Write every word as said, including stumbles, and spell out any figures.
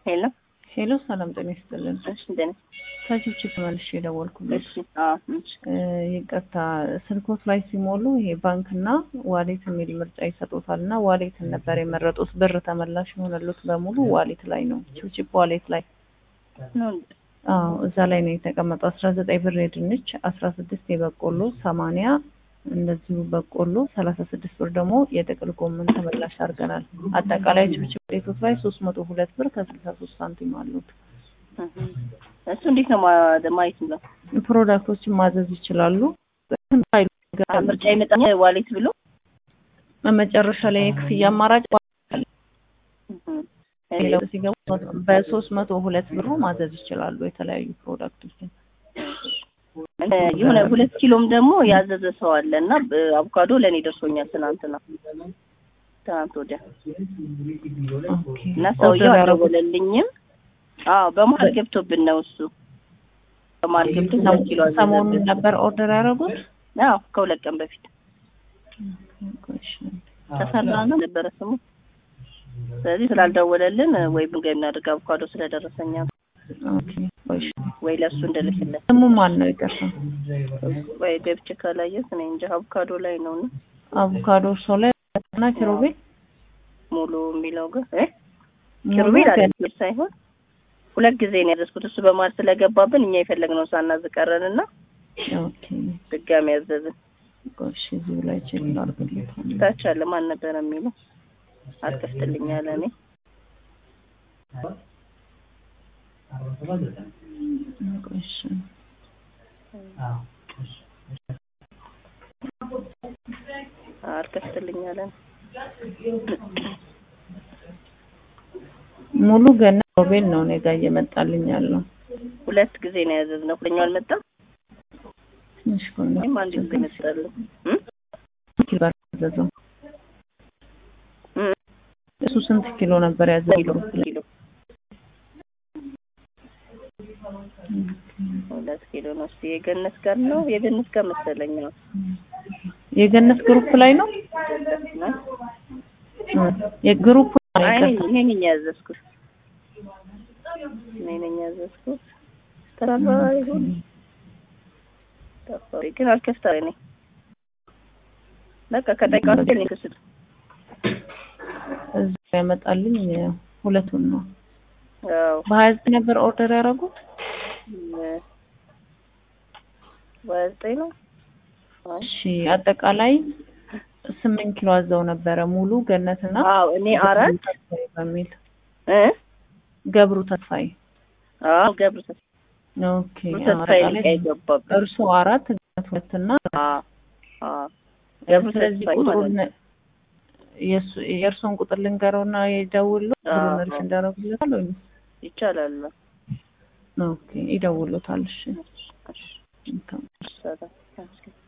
ሄሎ ሄሎ ሰላም ጤና ይስጥልን። እሺ ደህና ታጅብች ተመልሼ ደወልኩልሽ። እሺ አዎ እሺ ይቅርታ ስልኮት ላይ ሲሞሉ ይሄ ባንክና ዋሌት የሚል ምርጫ ይሰጡታልና ዋሌትን ነበር የመረጡት። ብር ተመላሽ የሆነሉት በሙሉ ዋሌት ላይ ነው። ቺፕ ዋሌት ላይ ነው። አዎ እዛ ላይ ነው የተቀመጠው። አስራ ዘጠኝ ብር የድንች፣ አስራ ስድስት የበቆሎ፣ ሰማንያ እንደዚሁ በቆሎ፣ ሰላሳ ስድስት ብር ደግሞ የጥቅል ጎመን ተመላሽ አድርገናል። አጠቃላይ ቺፕ ቤቶች ላይ ሶስት መቶ ሁለት ብር ከስልሳ ሶስት ሳንቲም አሉት። እሱ እንዴት ነው ማየት ነው? ፕሮዳክቶችን ማዘዝ ይችላሉ። ምርጫ ይመጣል ዋሌት ብሎ መጨረሻ ላይ የክፍያ አማራጭ ሲገቡ በሶስት መቶ ሁለት ብሩ ማዘዝ ይችላሉ የተለያዩ ፕሮዳክቶችን። የሆነ ሁለት ኪሎም ደግሞ ያዘዘ ሰው አለና አቮካዶ ለኔ ደርሶኛል ትናንትና ትናንት ወዲያ እና ሰውዬው አልደወለልኝም። አዎ በመሀል ገብቶብን ነው እሱ በመሀል ገብቶ ሁለት ኪሎ አዘዘ። ሰሞኑን ነበር ኦርደር ያደረጉት? አዎ ከሁለት ቀን በፊት ተሰራ ነው ነበር ስሙ። ስለዚህ ስላልደወለልን ወይ ምን ጋር እናድርግ አቮካዶ ስለደረሰኛ ኦኬ እሺ ወይ ለሱ እንደልክለት። ስሙ ማን ነው ይቀርታ? ወይ ገብቼ ካላየት እኔ እንጃ አቮካዶ ላይ ነው ነው አቮካዶ ሰው ላይ እና ኪሩቤል ሙሉ የሚለው ጋር እ ኪሩቤል አይደል ሳይሆን ሁለት ጊዜ ነው ያዘዝኩት። እሱ በማር ስለገባብን እኛ የፈለግነው ሳናዝቀረንና ኦኬ ድጋሚ ያዘዝን። እሺ እዚህ ላይ ቼክ አድርግልኝ። ታች አለ ማን ነበር የሚለው አልከፍትልኝ አለ። እኔ እሺ አልከፍትልኝ አለ። ሙሉ ገና ሮቤል ነው እኔ ጋር እየመጣልኝ ያለው። ሁለት ጊዜ ነው ያዘዝነው። ሁለኛው አልመጣም። እሺ ቆንጆ እኔም አንድ ጊዜ መስራለሁ እ ኪሎ ያዘዘው እሱ ስንት ኪሎ ነበር ያዘዘው? ኪሎ ሁለት ኪሎ ነው። እስኪ የገነት ጋር ነው የገነት ጋር መሰለኝ። የገነት ግሩፕ ላይ ነው የግሩፕ አይ እኔ ነኝ ያዘዝኩት እኔ ነኝ ያዘዝኩት። ተራራ ይሁን ተፈሪ ግን አልከፍታለኝ ነኝ በቃ ከደቂቃ ትንሽ ክስል እዚህ ያመጣልኝ ሁለቱን ነው። አዎ በሀያ ዘጠኝ ነበር ኦርደር ያደረጉት። በሀያ ዘጠኝ ነው። እሺ አጠቃላይ ስምንት ኪሎ አዘው ነበረ ሙሉ ገነትና አዎ እኔ አራት በሚል እ ገብሩ ተስፋዬ አዎ ገብሩ ተስፋዬ ኦኬ ተስፋዬ ላይ ገባብ እርሱ አራት ገነት ሁለትና አዎ አዎ ገብሩ ተስፋዬ ቁጥሩን የሱ የእርሱን ቁጥር ልንገረውና ይደውሉ ብሩን ሪፍ እንዳረጉልታል ወይ ይቻላል? ኦኬ ይደውሉታል። እሺ እሺ